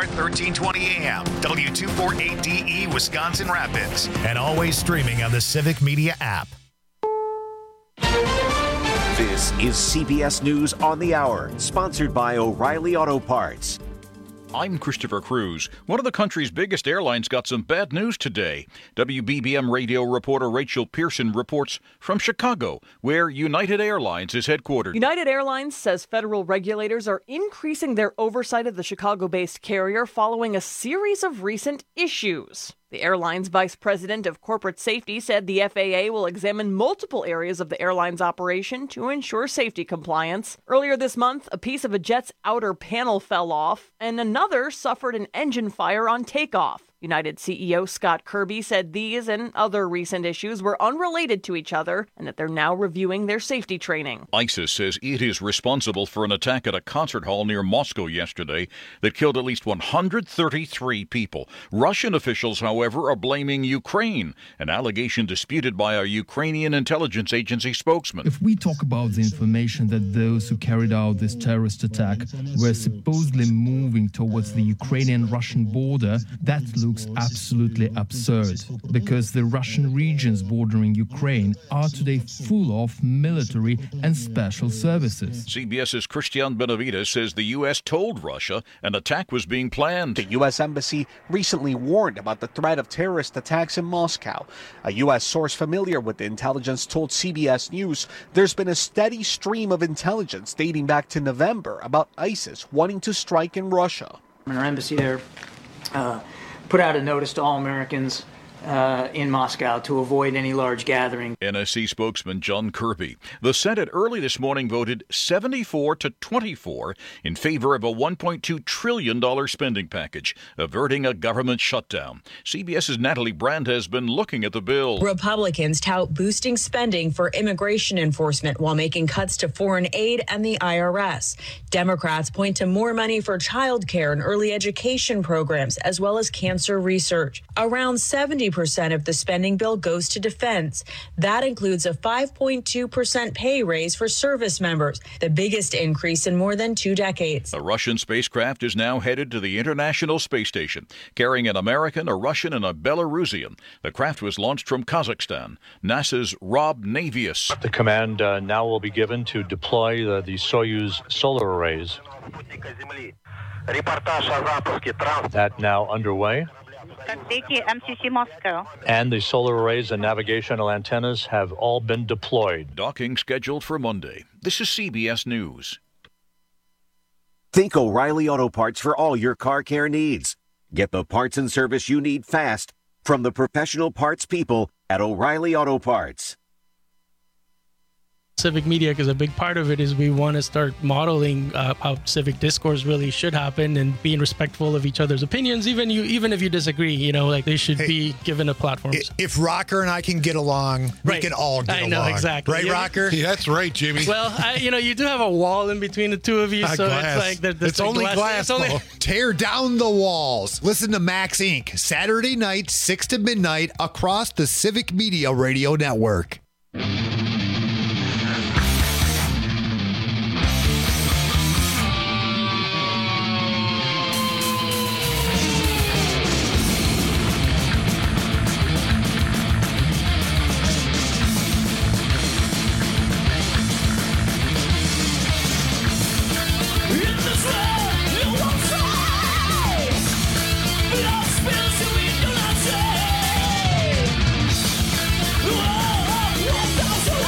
Start 1320 AM, W248DE, Wisconsin Rapids, and always streaming on the Civic Media app. This is CBS News on the Hour, sponsored by O'Reilly Auto Parts. I'm Christopher Cruz. One of the country's biggest airlines got some bad news today. WBBM radio reporter Rachel Pearson reports from Chicago, where United Airlines is headquartered. United Airlines says federal regulators are increasing their oversight of the Chicago-based carrier following a series of recent issues. The airline's vice president of corporate safety said the FAA will examine multiple areas of the airline's operation to ensure safety compliance. Earlier this month, a piece of a jet's outer panel fell off, and another suffered an engine fire on takeoff. United CEO Scott Kirby said these and other recent issues were unrelated to each other and that they're now reviewing their safety training. ISIS says it is responsible for an attack at a concert hall near Moscow yesterday that killed at least 133 people. Russian officials, however, are blaming Ukraine, an allegation disputed by a Ukrainian intelligence agency spokesman. If we talk about the information that those who carried out this terrorist attack were supposedly moving towards the Ukrainian-Russian border, that looks absolutely absurd, because the Russian regions bordering Ukraine are today full of military and special services. CBS's Christian Benavides says the U.S. told Russia an attack was being planned. The U.S. Embassy recently warned about the threat of terrorist attacks in Moscow. A U.S. source familiar with the intelligence told CBS News there's been a steady stream of intelligence dating back to November about ISIS wanting to strike in Russia. Our embassy there put out a notice to all Americans in Moscow to avoid any large gathering. NSC spokesman John Kirby. The Senate early this morning voted 74-24 in favor of a $1.2 trillion spending package, averting a government shutdown. CBS's Natalie Brand has been looking at the bill. Republicans tout boosting spending for immigration enforcement while making cuts to foreign aid and the IRS. Democrats point to more money for child care and early education programs, as well as cancer research. Around 70% of the spending bill goes to defense. That includes a 5.2% pay raise for service members, the biggest increase in more than 2 decades. A Russian spacecraft is now headed to the International Space Station, carrying an American, a Russian, and a Belarusian. The craft was launched from Kazakhstan. NASA's Rob Navius. The command now will be given to deploy the Soyuz solar arrays. That now underway. MCC Moscow. And the solar arrays and navigational antennas have all been deployed. Docking scheduled for Monday. This is CBS News. Think O'Reilly Auto Parts for all your car care needs. Get the parts and service you need fast from the professional parts people at O'Reilly Auto Parts. Civic media, because a big part of it is we want to start modeling how civic discourse really should happen and being respectful of each other's opinions, even if you disagree. Like they should be given a platform. If Rocker and I can get along, we can all get along. I know, exactly. Right, Rocker? Yeah, that's right, Jimmy. Well, you do have a wall in between the two of you, so glass. it's like it's only glass. Tear down the walls. Listen to Max Inc. Saturday night, 6 to midnight, across the Civic Media Radio Network. Whoa, whoa, whoa.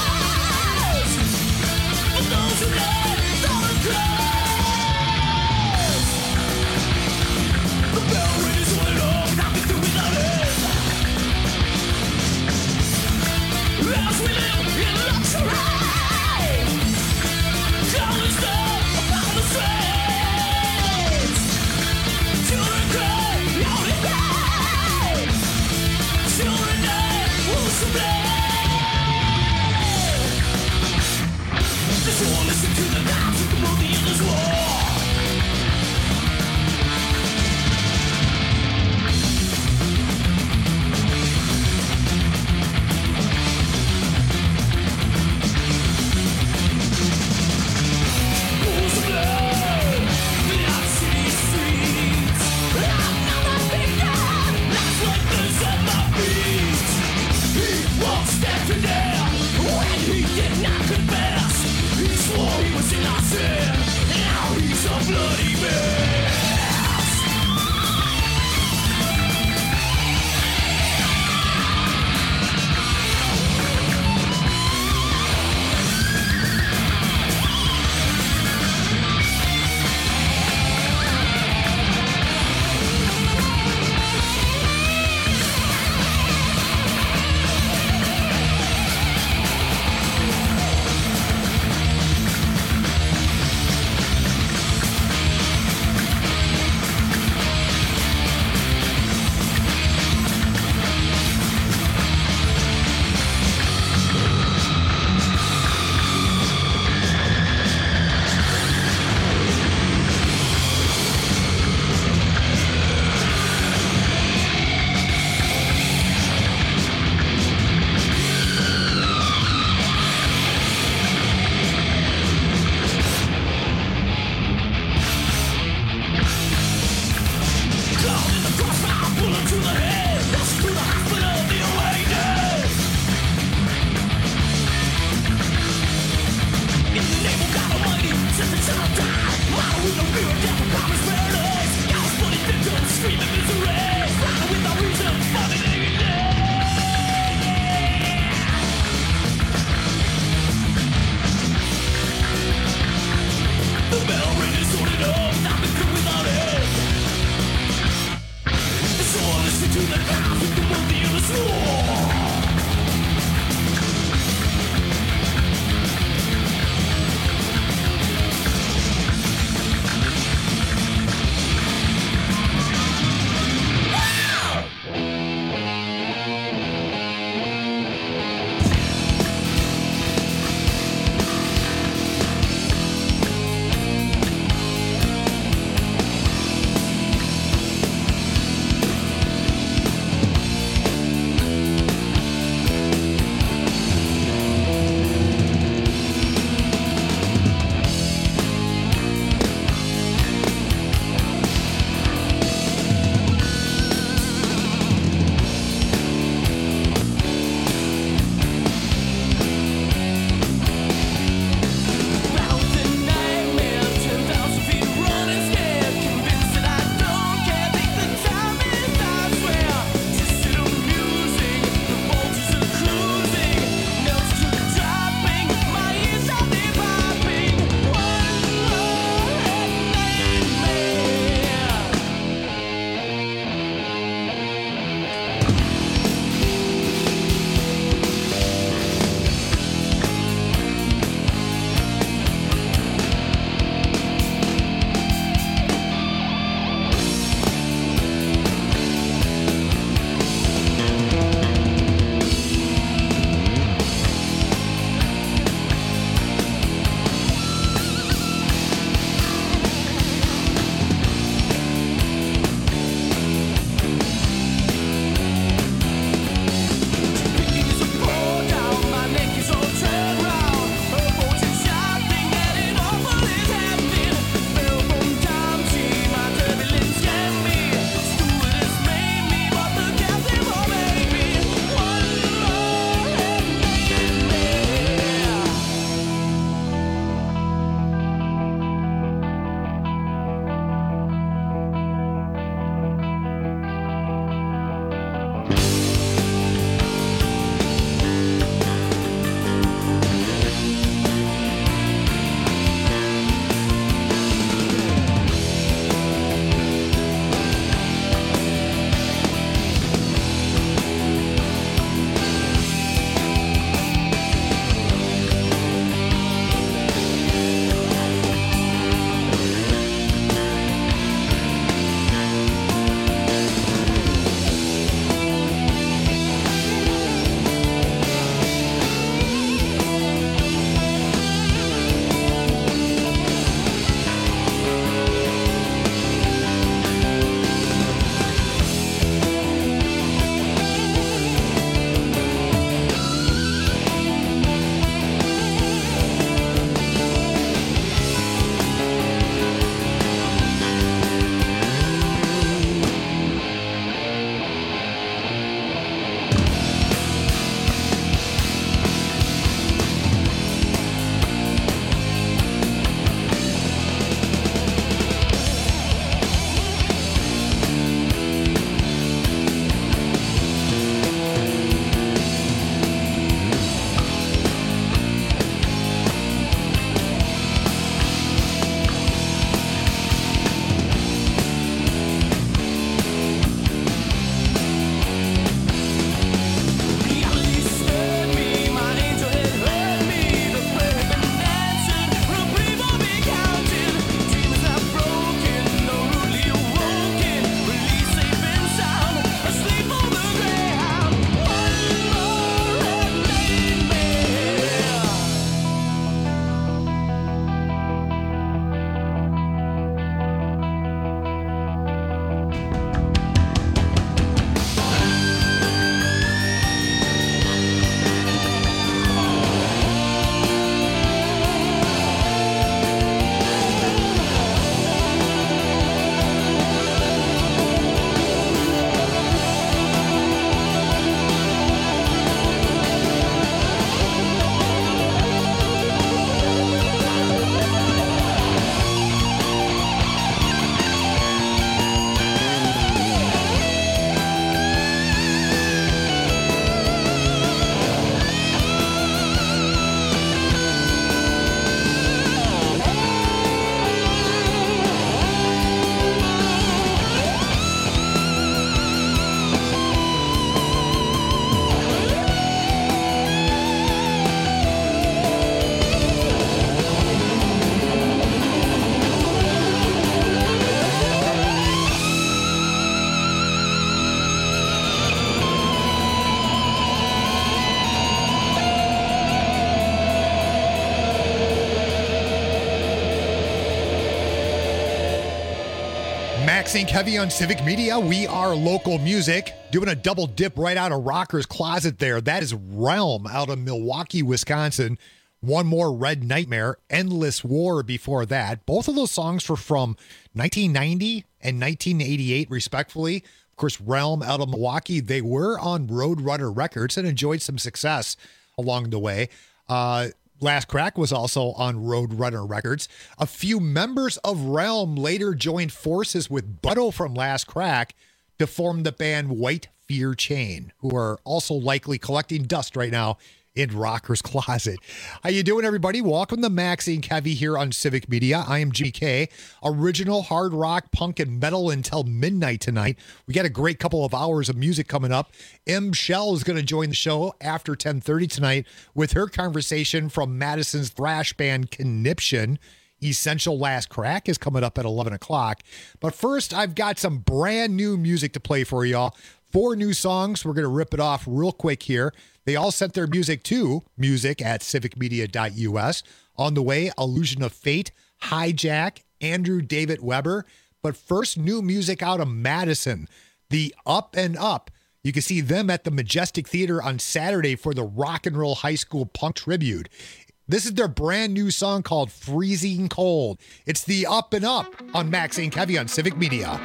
Max Inc. Heavy on Civic Media. We are local music. Doing a double dip right out of Rocker's Closet there. That is Realm out of Milwaukee, Wisconsin. One More Red Nightmare, Endless War before that. Both of those songs were from 1990 and 1988, respectfully. Of course, Realm out of Milwaukee. They were on Roadrunner Records and enjoyed some success along the way. Last Crack was also on Roadrunner Records. A few members of Realm later joined forces with Butto from Last Crack to form the band White Fear Chain, who are also likely collecting dust right now in Rocker's Closet. How you doing, everybody? Welcome to Max Inc. Heavy here on Civic Media. I am Jimmy K. Original hard rock, punk, and metal until midnight tonight. We got a great couple of hours of music coming up. M. Shell is going to join the show after 10:30 tonight with her conversation from Madison's thrash band Conniption. Essential Last Crack is coming up at 11 o'clock. But first, I've got some brand new music to play for y'all. 4 new songs. We're going to rip it off real quick here. They all sent their music to music@civicmedia.us. On the way, Illusion of Fate, Hijack, Andrew David Weber. But first, new music out of Madison, the Up and Up. You can see them at the Majestic Theater on Saturday for the Rock and Roll High School Punk Tribute. This is their brand new song called Freezing Cold. It's the Up and Up on Max Inc. Heavy on Civic Media.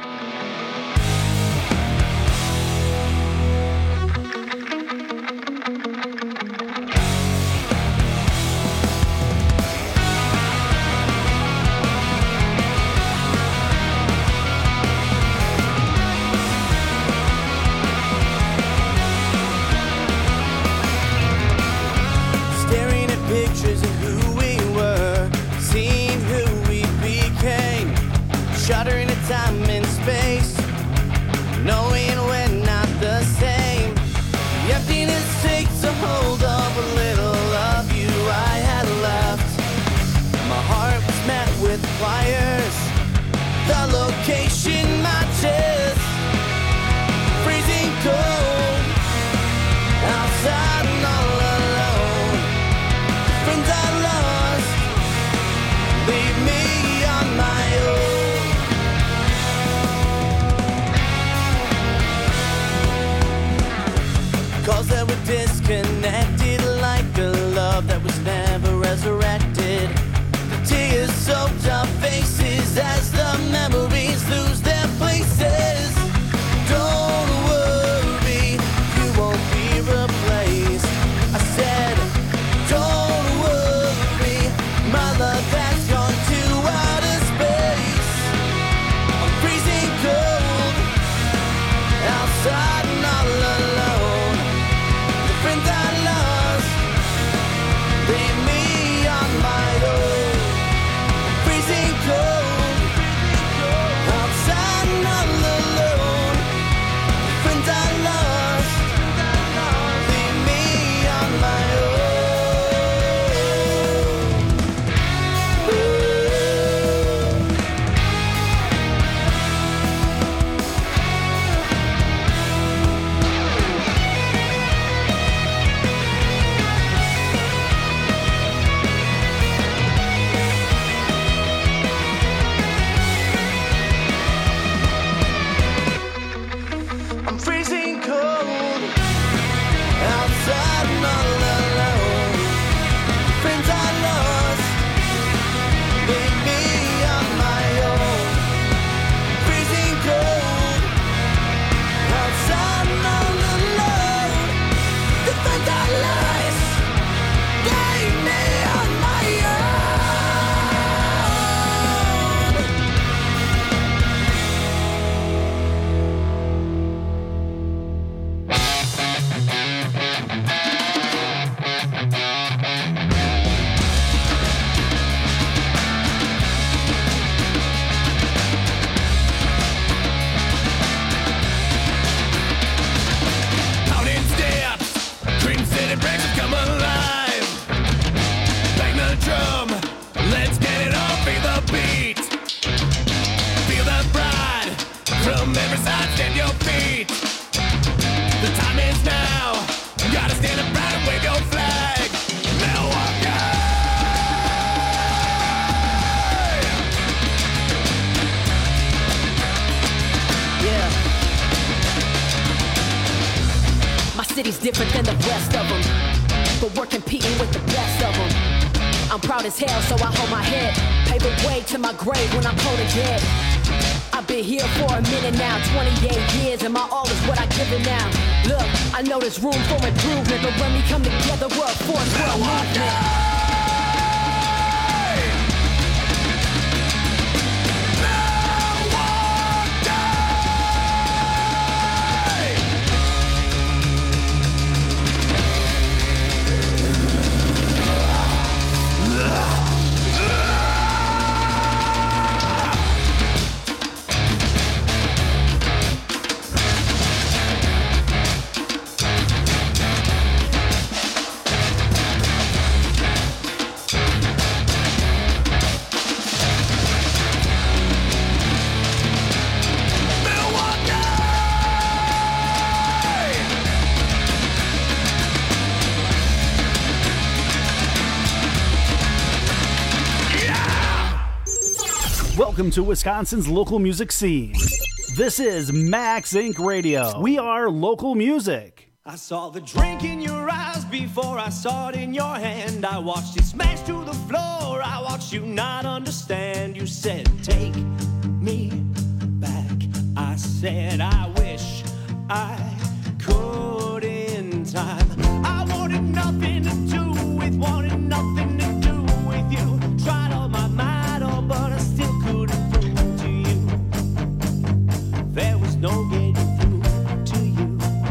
Shuddering at time and space, knowing we're not the same. The emptiness takes a hold of a little of you I had left. My heart was met with fires, the location matches. Freezing cold, outside and all alone. Friends I lost, leave me on my own. Calls that were disconnected, like a love that was never resurrected. The tears soaked our faces as the memories lose their places. Don't worry, you won't be replaced. I said, don't worry, my love has gone to outer space. I'm freezing cold, outside and all alone. Friends I lost, leave me on my own. Freezing cold, outside and all alone. Friends I lost, leave me on my He's different than the rest of them, but we're competing with the best of them. I'm proud as hell, so I hold my head. Pave the way to my grave when I'm cold and dead. I've been here for a minute now, 28 years, and my all is what I give it now. Look, I know there's room for improvement, but when we come together, we're a force, we're a movement. Welcome to Wisconsin's local music scene. This is Max Inc. Radio. We are local music. I saw the drink in your eyes before I saw it in your hand. I watched it smash to the floor. I watched you not understand. You said, take me back. I said, I wish I could in time. I wanted nothing to do with, wanted nothing to do with you. Tried all my might, oh, but I still couldn't prove to you there was no getting through to you.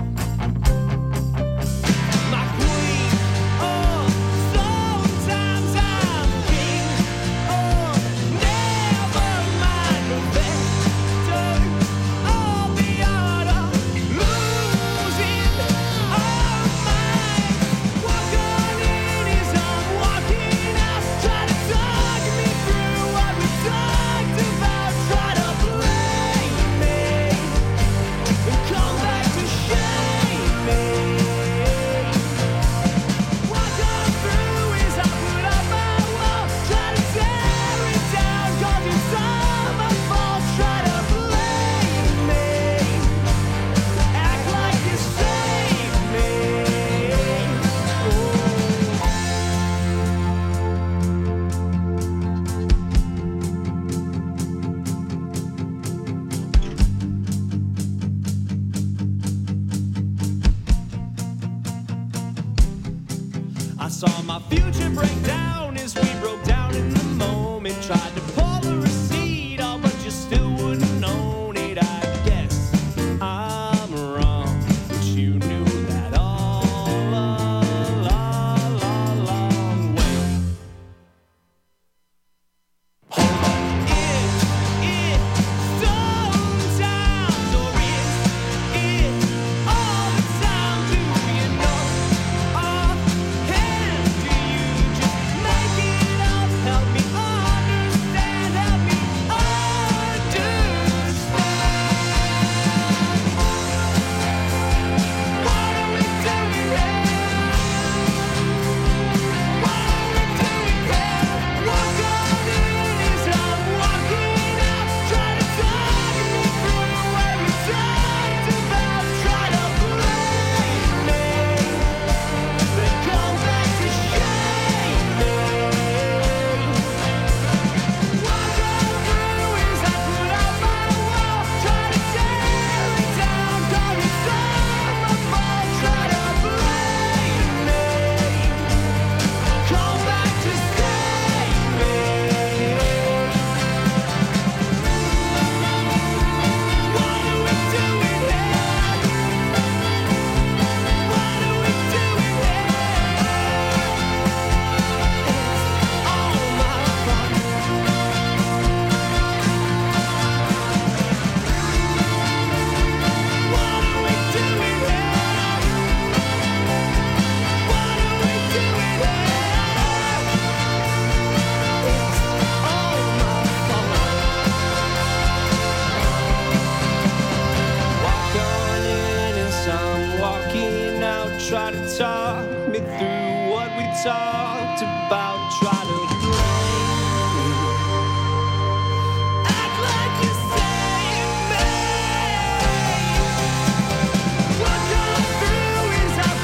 My queen, oh, sometimes I'm king, oh, never mind the victor of the art of losing our minds. Walk on in as I'm walking out, try to talk me through what we talked about, try to blame me and come back to shame me. Walk on through as I put up my wall, try to tear it down, 'cause it's all my fault. Try to blame me, act like you saved me. I saw my future break down as we broke down in the moment. Tried to pull the receipt, oh, but you still wouldn't own it. I guess I'm wrong, but you knew that all along. Wait. Hold on. It sometimes, or is it all the time? Do you know offhand? Do you just make it up? Help me understand, help me understand. What are we doing here? What are we doing here? Walk on in as I'm walking out, try to talk me through what we talked about, try to blame me, then come back to shame me. Walk on through as I put up my wall, try to tear it down, 'cause it's all my fault. Try to blame me, come back to save me. What are we doing here? What are we doing here? It's all my fault. What are we doing here? What are we doing here? It's all my fault. Walk on in as I'm walking out, try to talk me through what we talked about, try to blame me, act like you saved me. Walk on through as I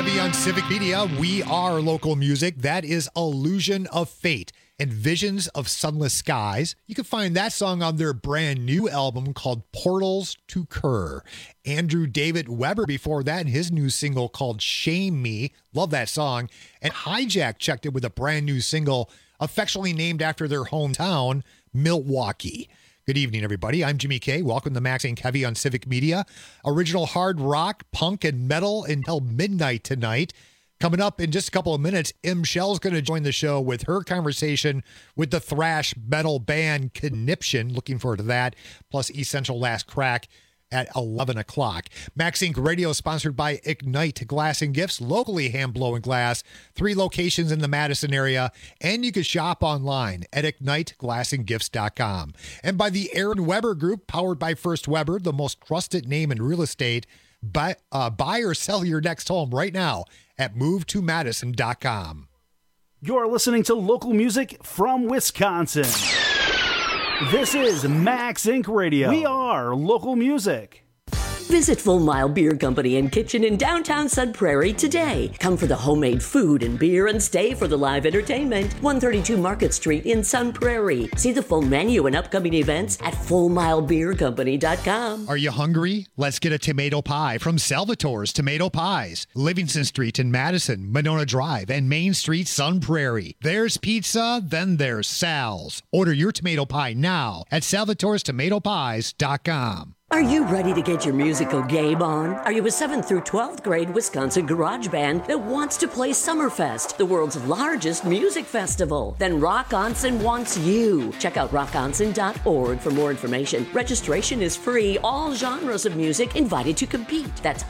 Kevy on Civic Media. We are local music. That is Illusion of Fate and Visions of Sunless Skies. You can find that song on their brand new album called Portals to Kerr. Andrew David Weber before that, and his new single called Shame Me. Love that song. And Hijack checked it with a brand new single affectionately named after their hometown, Milwaukee. Good evening, everybody. I'm Jimmy K. Welcome to Max and Kevy on Civic Media. Original hard rock, punk, and metal until midnight tonight. Coming up in just a couple of minutes, Shell's going to join the show with her conversation with the thrash metal band Conniption. Looking forward to that. Plus Essential Last Crack at 11 o'clock. Max Inc. Radio sponsored by Ignite Glass and Gifts, locally hand-blowing glass, 3 locations in the Madison area, and you can shop online at igniteglassandgifts.com. And by the Aaron Weber Group, powered by First Weber, the most trusted name in real estate. Buy or sell your next home right now at movetomadison.com. You're listening to local music from Wisconsin. This is Max Inc. Radio. We are local music. Visit Full Mile Beer Company and Kitchen in downtown Sun Prairie today. Come for the homemade food and beer and stay for the live entertainment. 132 Market Street in Sun Prairie. See the full menu and upcoming events at FullMileBeerCompany.com. Are you hungry? Let's get a tomato pie from Salvatore's Tomato Pies. Livingston Street in Madison, Monona Drive, and Main Street, Sun Prairie. There's pizza, then there's Sal's. Order your tomato pie now at Salvatore'sTomatoPies.com. Are you ready to get your musical game on? Are you a 7th through 12th grade Wisconsin garage band that wants to play Summerfest, the world's largest music festival? Then Rock Onsen wants you. Check out rockonsen.org for more information. Registration is free. All genres of music invited to compete. That's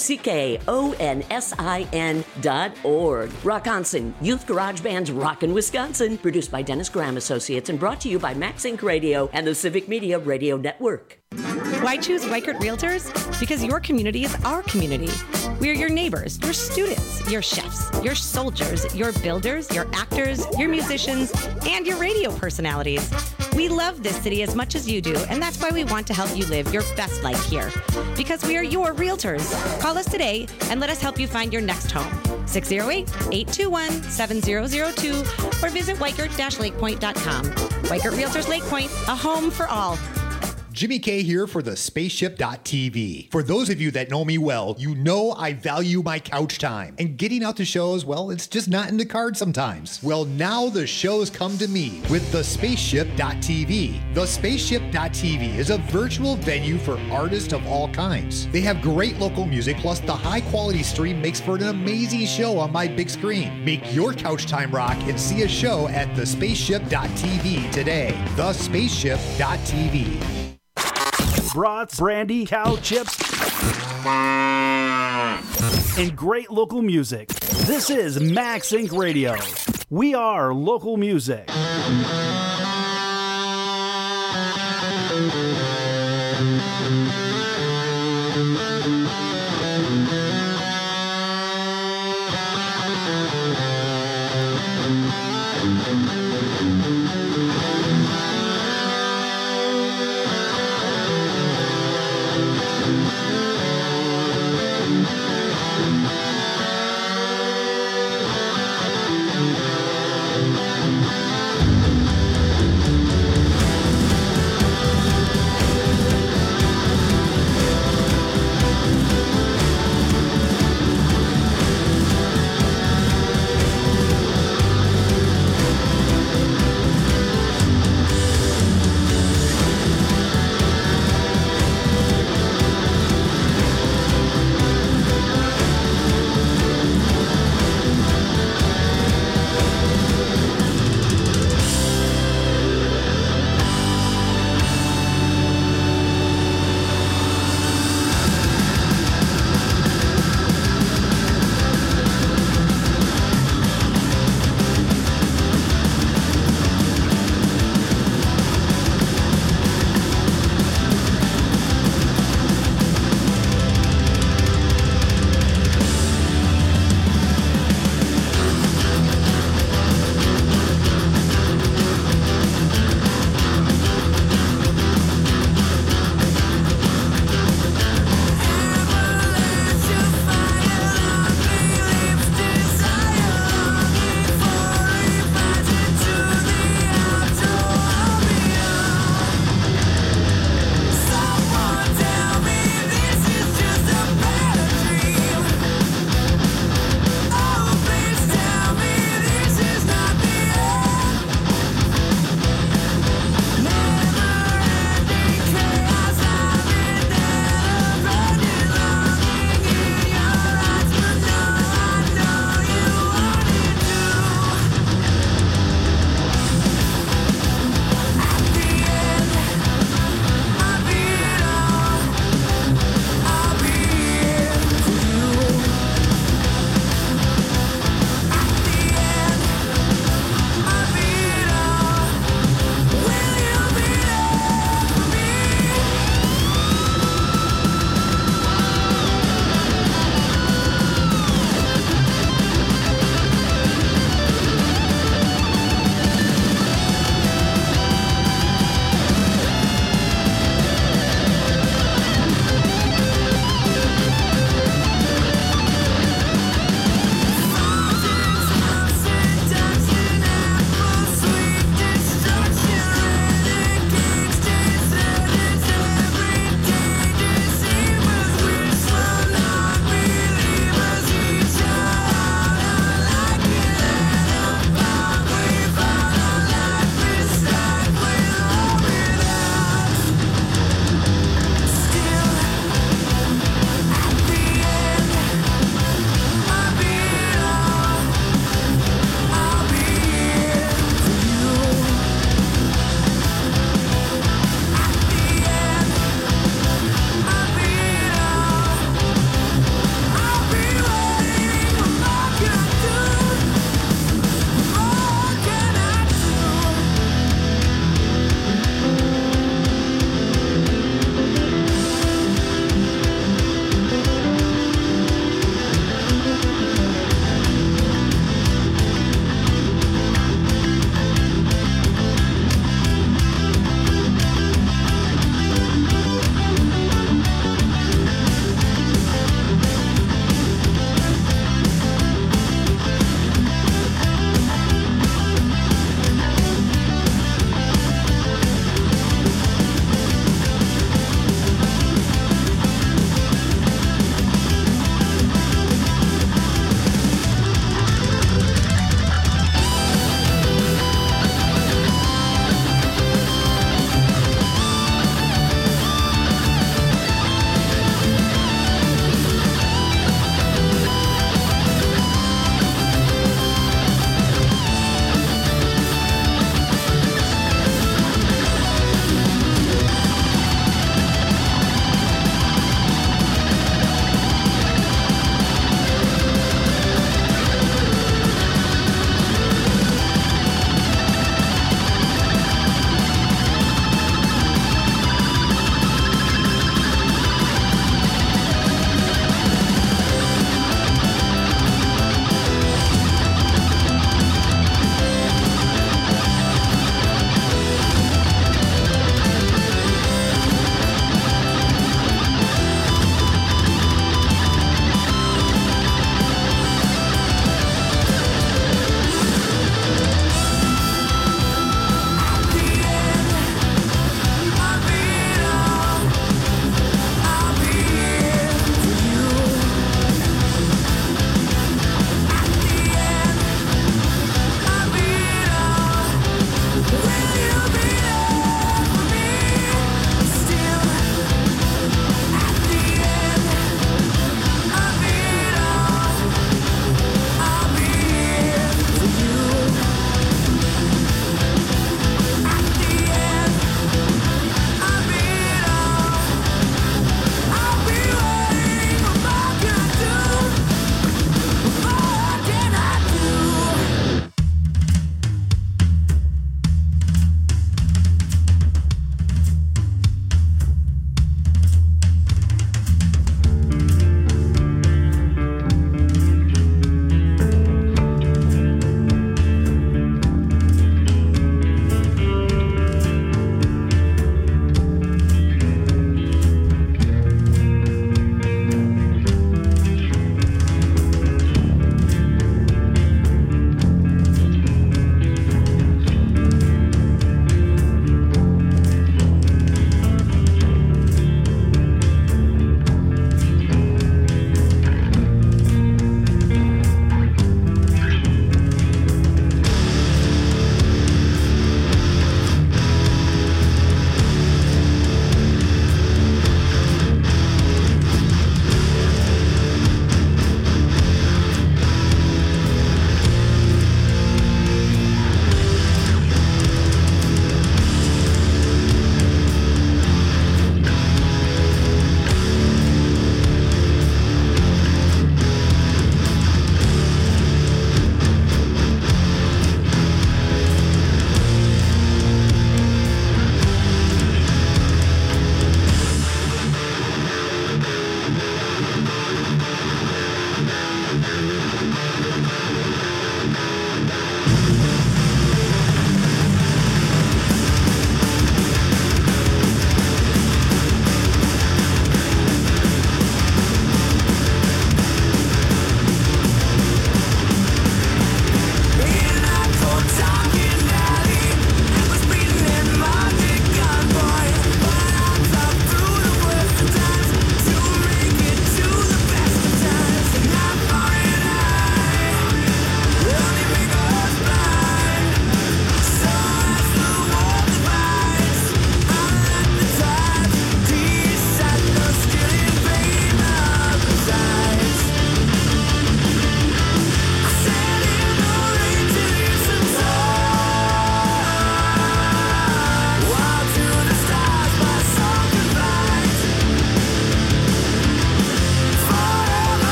ROCKONSIN.org. Rock Onsen, Youth Garage Band's Rockin' Wisconsin. Produced by Dennis Graham Associates and brought to you by Max Inc. Radio and the Civic Media Radio Network. Why choose Weichert Realtors? Because your community is our community. We are your neighbors, your students, your chefs, your soldiers, your builders, your actors, your musicians, and your radio personalities. We love this city as much as you do, and that's why we want to help you live your best life here. Because we are your realtors. Call us today and let us help you find your next home. 608-821-7002 or visit Weichert-lakepoint.com. Weichert Realtors Lake Point, a home for all. Jimmy K here for the Spaceship.tv. For those of you that know me well, you know I value my couch time. And getting out to shows, well, it's just not in the cards sometimes. Well, now the shows come to me with the Spaceship.tv. The Spaceship.tv is a virtual venue for artists of all kinds. They have great local music, plus the high-quality stream makes for an amazing show on my big screen. Make your couch time rock and see a show at the Spaceship.tv today. The Spaceship.tv. Brats, brandy, cow chips, and great local music. This is Max Inc. Radio. We are local music.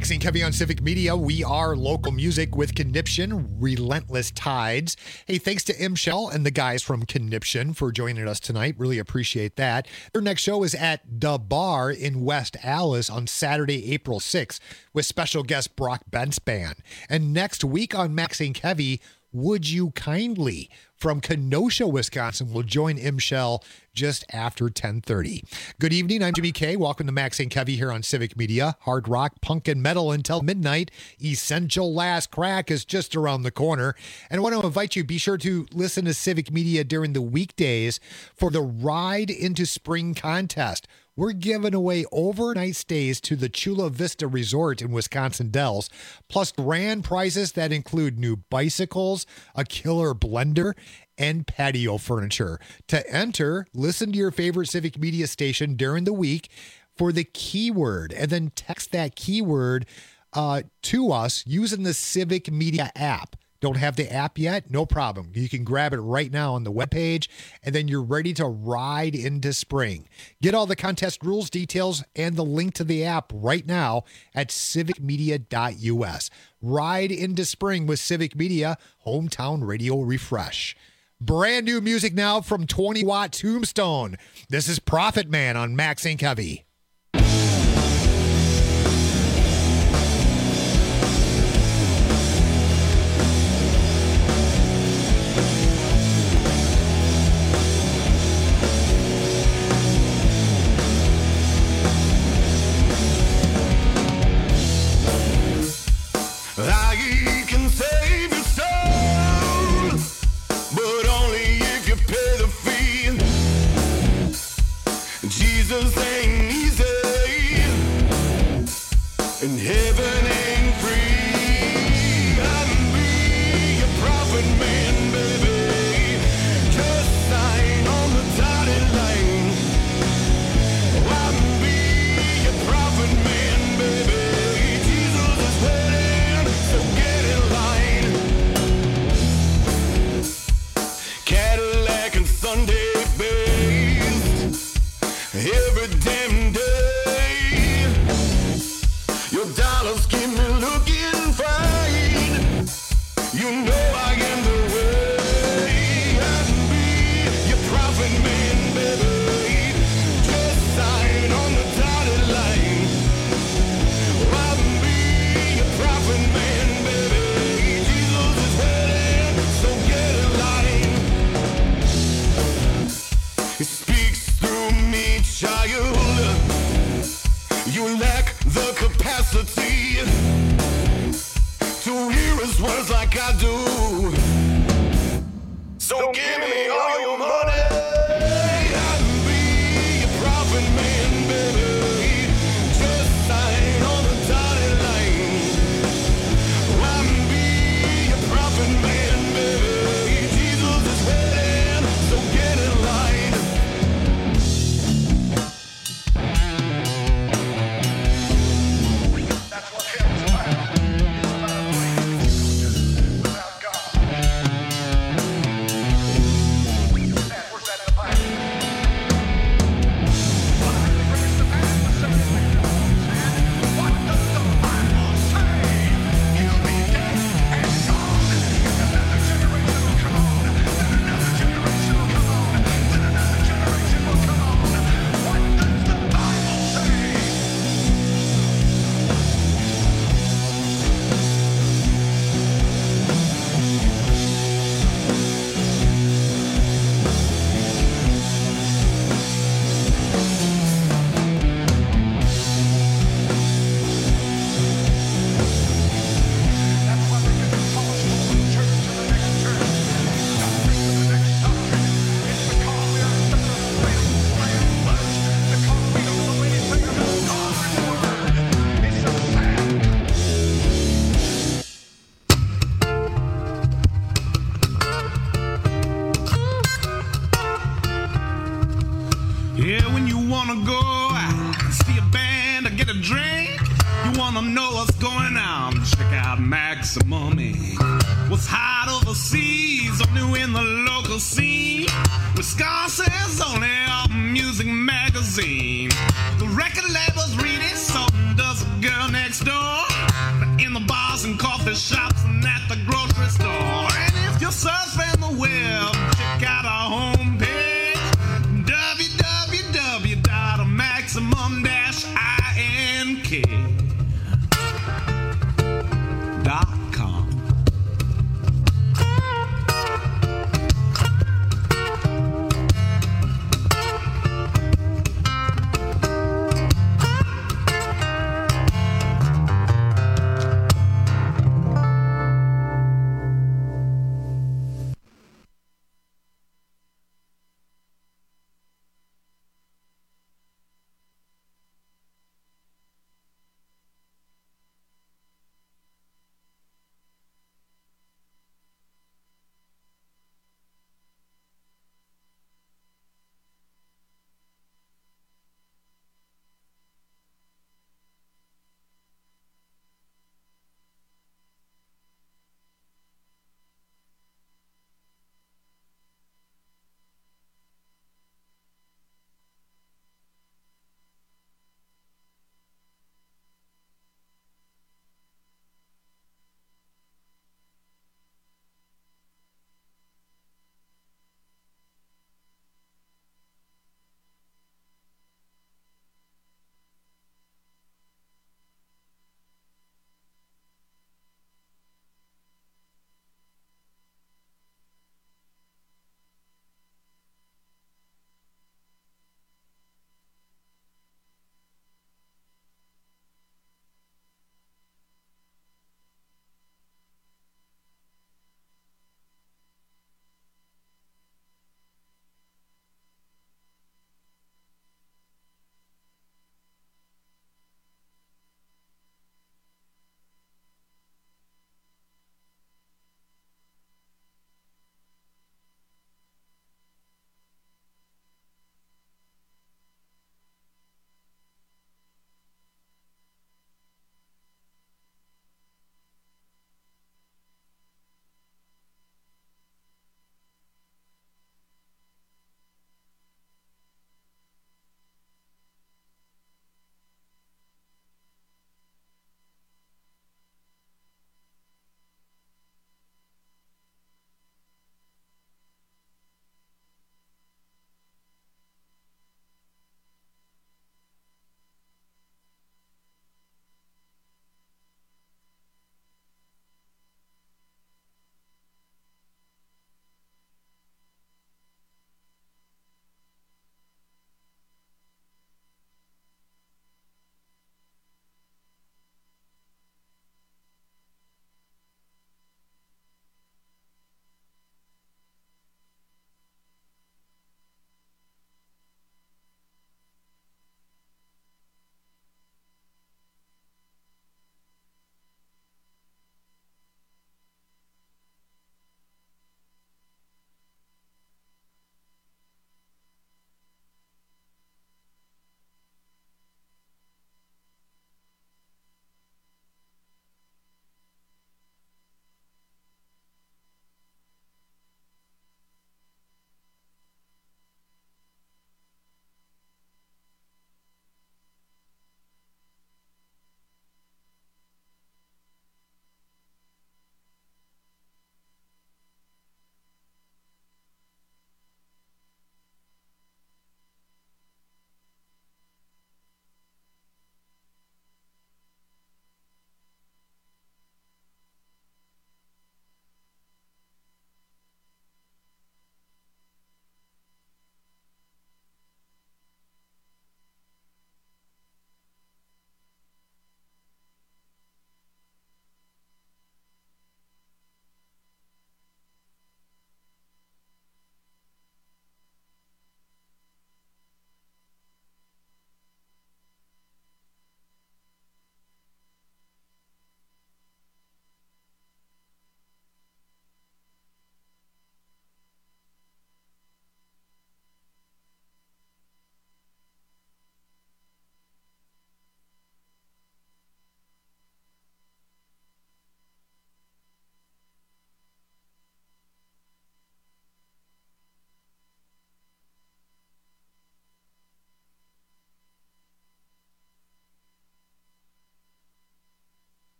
Maxine Kevy on Civic Media. We are local music with Conniption, Relentless Tides. Hey, thanks to M. Shell and the guys from Conniption for joining us tonight. Really appreciate that. Their next show is at The Bar in West Allis on Saturday, April 6th with special guest Brock Benspan. And next week on Maxine Kevy, Would You Kindly from Kenosha, Wisconsin will join M. Shell just after 10:30. Good evening. I'm Jimmy K. Welcome to Max and Kevy here on Civic Media. Hard rock, punk, and metal until midnight. Essential Last Crack is just around the corner. And I want to invite you, be sure to listen to Civic Media during the weekdays for the Ride into Spring contest. We're giving away overnight stays to the Chula Vista Resort in Wisconsin Dells, plus grand prizes that include new bicycles, a killer blender, and patio furniture. To enter, listen to your favorite Civic Media station during the week for the keyword, and then text that keyword to us using the Civic Media app. Don't have the app yet? No problem. You can grab it right now on the webpage, and then you're ready to ride into spring. Get all the contest rules, details, and the link to the app right now at civicmedia.us. Ride into spring with Civic Media, hometown radio refresh. Brand new music now from 20 Watt Tombstone. This is Prophet Man on Max and Kevy. I can save your soul, but only if you pay the fee. Jesus ain't easy, and heaven ain't free. I can be a prophet man, baby. Just sign on the dotted line. I can be a prophet man, baby. Jesus is waiting, so get in line. Cadillac and Sunday based every damn day. Your dollars keep me looking fine. You know I am the way. I can be your prophet man, baby. Just sign on the dotted line. I can be your prophet man, baby. Jesus is waiting, so get in line. He speaks through me, child. You lack the capacity to hear his words like I do. So give me all your money. I can be your prophet man, baby. Just sign on the dotted line. I can be your prophet man, baby. Jesus is waiting, so get in line. That's what heaven's about. It's about a place without God. Where's that in the Bible? What does the Bible say? He'll be dead and gone. Then another generation will come on. Then another generation will come on. Then another generation will come on. What does the Bible say? Yeah, when you wanna go out, see a band or get a drink, you wanna know what's going on, check out Maximum Inc. What's hot overseas, only in the local scene. Wisconsin's only music magazine. The record labels read it, so does the girl next door. coffee shops and at the grocery store. And if you're surfing the web, check out our homepage, www.maximum-ink.com.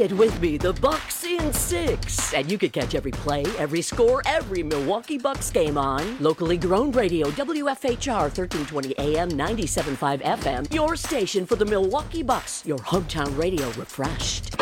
it with me, the Bucks in 6. And you can catch every play, every score, every Milwaukee Bucks game on locally grown radio, WFHR 1320 AM, 97.5 FM, your station for the Milwaukee Bucks, your hometown radio refreshed.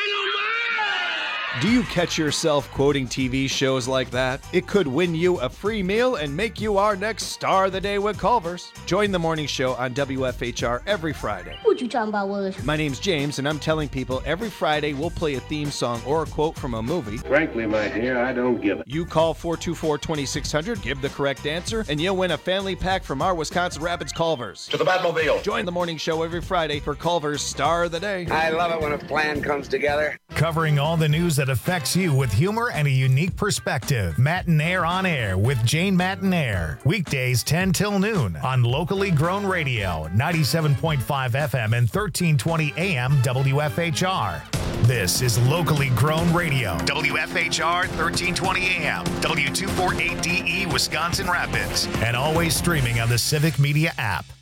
Do you catch yourself quoting TV shows like that? It could win you a free meal and make you our next Star of the Day with Culver's. Join the morning show on WFHR every Friday. What you talking about, Willis? My name's James, and I'm telling people every Friday we'll play a theme song or a quote from a movie. Frankly, my dear, I don't give it. You call 424-2600, give the correct answer, and you'll win a family pack from our Wisconsin Rapids Culver's. To the Batmobile. Join the morning show every Friday for Culver's Star of the Day. I love it when a plan comes together. Covering all the news that affects you with humor and a unique perspective. Matinaire on Air with Jane Matinaire. Weekdays 10 till noon on locally grown radio, 97.5 FM and 1320 AM WFHR. This is locally grown radio, WFHR 1320 AM, W248DE Wisconsin Rapids, and always streaming on the Civic Media app.